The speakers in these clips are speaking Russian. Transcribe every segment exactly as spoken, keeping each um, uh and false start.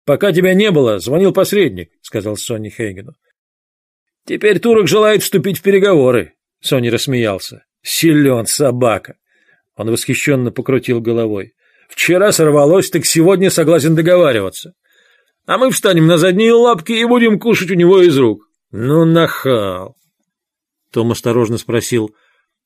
Пока тебя не было, звонил посредник, сказал Сонни Хейгену. Теперь турок желает вступить в переговоры. Сонни рассмеялся. Силен собака. Он восхищенно покрутил головой. Вчера сорвалось, так сегодня согласен договариваться. А мы встанем на задние лапки и будем кушать у него из рук. Ну, нахал. Том осторожно спросил.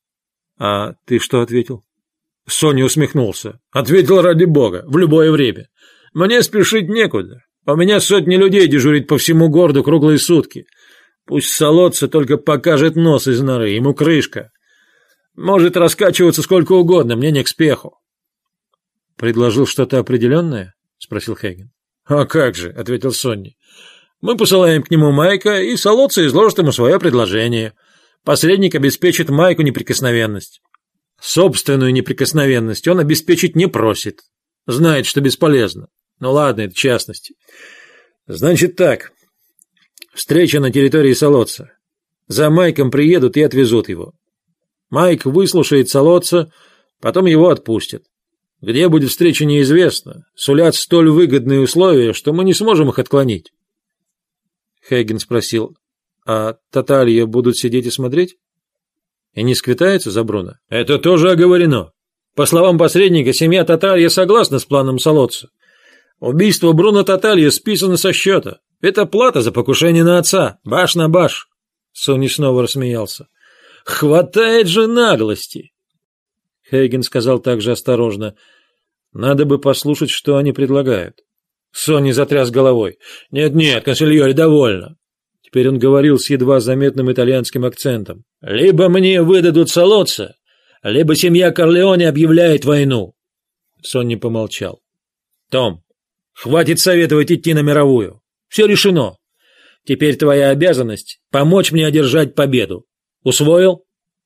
А ты что ответил? Соня усмехнулся. Ответил ради бога, в любое время. Мне спешить некуда. У меня сотни людей дежурит по всему городу круглые сутки. Пусть Солодца только покажет нос из норы, ему крышка. Может раскачиваться сколько угодно, мне не к спеху. Предложил что-то определенное? Спросил Хейген. А как же, ответил Сонни. Мы посылаем к нему Майка, и Солодца изложит ему свое предложение. Посредник обеспечит Майку неприкосновенность. Собственную неприкосновенность он обеспечить не просит. Знает, что бесполезно. Ну ладно, это частности. Значит так. Встреча на территории Солодца. За Майком приедут и отвезут его. Майк выслушает Солодца, потом его отпустят. Где будет встреча, неизвестно. Сулят столь выгодные условия, что мы не сможем их отклонить. Хейген спросил, а Таталья будут сидеть и смотреть? И не сквитается за Бруно? Это тоже оговорено. По словам посредника, семья Таталья согласна с планом Солодца. Убийство Бруно Таталья списано со счета. Это плата за покушение на отца. Баш на баш. Сони снова рассмеялся. Хватает же наглости. Хейген сказал также осторожно. Надо бы послушать, что они предлагают. Сони затряс головой. Нет-нет, консильори, довольно. Теперь он говорил с едва заметным итальянским акцентом. Либо мне выдадут Солодца, либо семья Корлеоне объявляет войну. Сонни помолчал. Том, хватит советовать идти на мировую. Все решено. Теперь твоя обязанность — помочь мне одержать победу. Усвоил?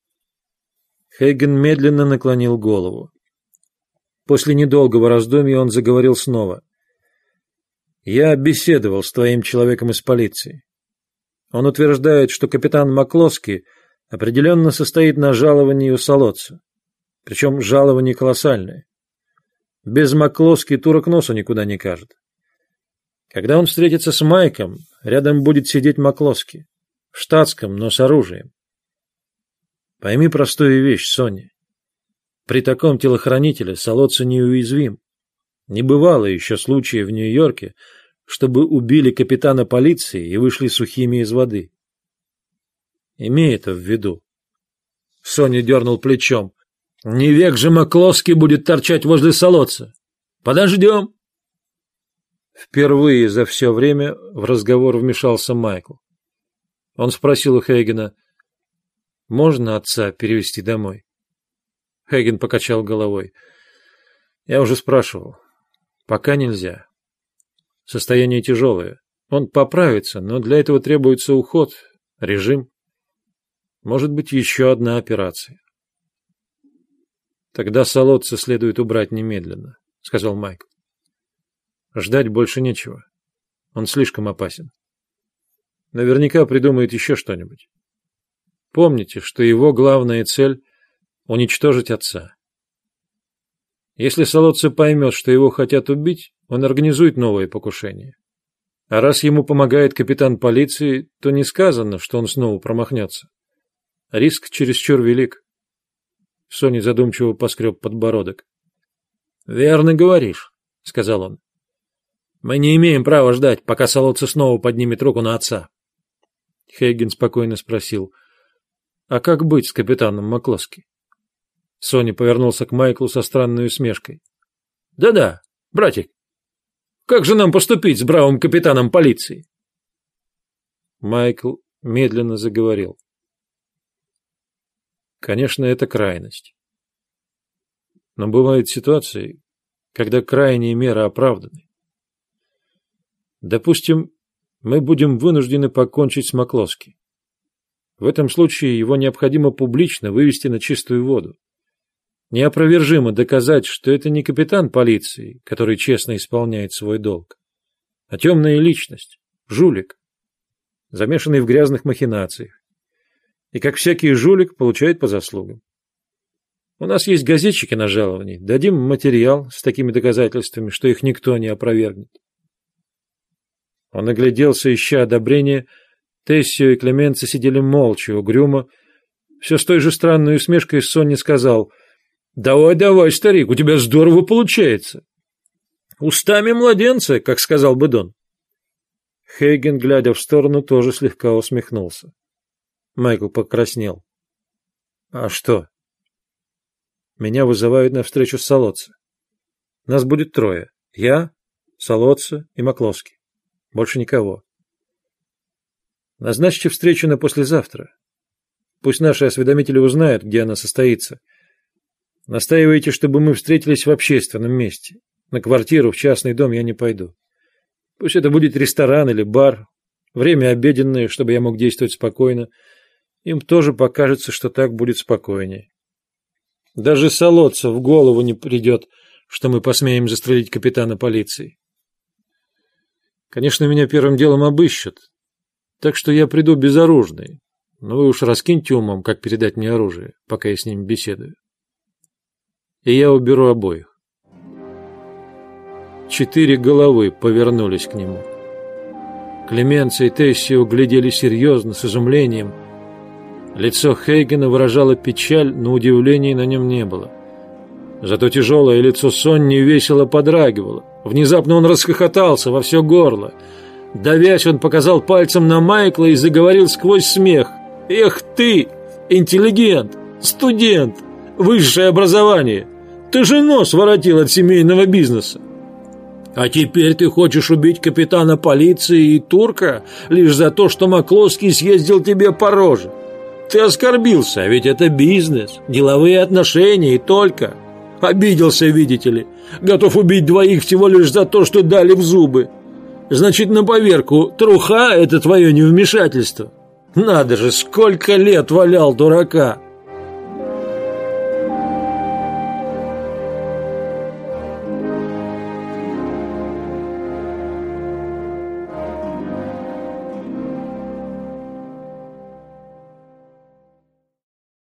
Хейген медленно наклонил голову. После недолгого раздумья он заговорил снова. «Я беседовал с твоим человеком из полиции. Он утверждает, что капитан Маклоски определенно состоит на жаловании у Солодца. Причем жалование колоссальное. Без Маклоски турок носа никуда не кажет. Когда он встретится с Майком, рядом будет сидеть Маклоски. В штатском, но с оружием. Пойми простую вещь, Соня. При таком телохранителе Солодца неуязвим. Не бывало еще случая в Нью-Йорке, чтобы убили капитана полиции и вышли сухими из воды. Имей это в виду. Соня дернул плечом. Не век же Маклоски будет торчать возле Солодца. Подождем. Впервые за все время в разговор вмешался Майкл. Он спросил у Хейгена, можно отца перевезти домой? Хейген покачал головой. Я уже спрашивал. Пока нельзя. Состояние тяжелое. Он поправится, но для этого требуется уход, режим. Может быть, еще одна операция. Тогда Солодца следует убрать немедленно, сказал Майкл. Ждать больше нечего. Он слишком опасен. Наверняка придумает еще что-нибудь. Помните, что его главная цель — уничтожить отца. Если Солодца поймет, что его хотят убить, он организует новое покушение. А раз ему помогает капитан полиции, то не сказано, что он снова промахнется. Риск чересчур велик. Сони задумчиво поскреб подбородок. «Верно говоришь», — сказал он. «Мы не имеем права ждать, пока Солодца снова поднимет руку на отца». Хейген спокойно спросил, «А как быть с капитаном Маклоски?» Сони повернулся к Майклу со странной усмешкой. «Да-да, братик, как же нам поступить с бравым капитаном полиции?» Майкл медленно заговорил. Конечно, это крайность. Но бывают ситуации, когда крайние меры оправданы. Допустим, мы будем вынуждены покончить с Маклоски. В этом случае его необходимо публично вывести на чистую воду. Неопровержимо доказать, что это не капитан полиции, который честно исполняет свой долг, а темная личность, жулик, замешанный в грязных махинациях. И как всякий жулик получает по заслугам. У нас есть газетчики на жаловании, дадим материал с такими доказательствами, что их никто не опровергнет. Он огляделся, ища одобрения. Тессио и Клеменца сидели молча, угрюмо. Все с той же странной усмешкой Сонни сказал: «Давай, давай, старик, у тебя здорово получается». «Устами младенца, как сказал бы Дон». Хейген, глядя в сторону, тоже слегка усмехнулся. Майкл покраснел. «А что?» «Меня вызывают на встречу с Солоццо. Нас будет трое. Я, Солоццо и Макловский. Больше никого. Назначьте встречу на послезавтра. Пусть наши осведомители узнают, где она состоится. Настаивайте, чтобы мы встретились в общественном месте. На квартиру, в частный дом я не пойду. Пусть это будет ресторан или бар. Время обеденное, чтобы я мог действовать спокойно. Им тоже покажется, что так будет спокойнее. Даже Солоццо в голову не придет, что мы посмеем застрелить капитана полиции. Конечно, меня первым делом обыщут, так что я приду безоружный. Но вы уж раскиньте умом, как передать мне оружие, пока я с ними беседую. И я уберу обоих». Четыре головы повернулись к нему. Клеменца и Тессио глядели серьезно, с изумлением. Лицо Хейгена выражало печаль, но удивления на нем не было. Зато тяжелое лицо Сонни весело подрагивало. Внезапно он расхохотался во все горло. Давясь, он показал пальцем на Майкла и заговорил сквозь смех: «Эх ты, интеллигент, студент, высшее образование! Ты же нос воротил от семейного бизнеса! А теперь ты хочешь убить капитана полиции и турка лишь за то, что Макловский съездил тебе по роже! Ты оскорбился, а ведь это бизнес, деловые отношения и только! Обиделся, видите ли, готов убить двоих всего лишь за то, что дали в зубы! Значит, на поверку, труха — это твое невмешательство! Надо же, сколько лет валял дурака!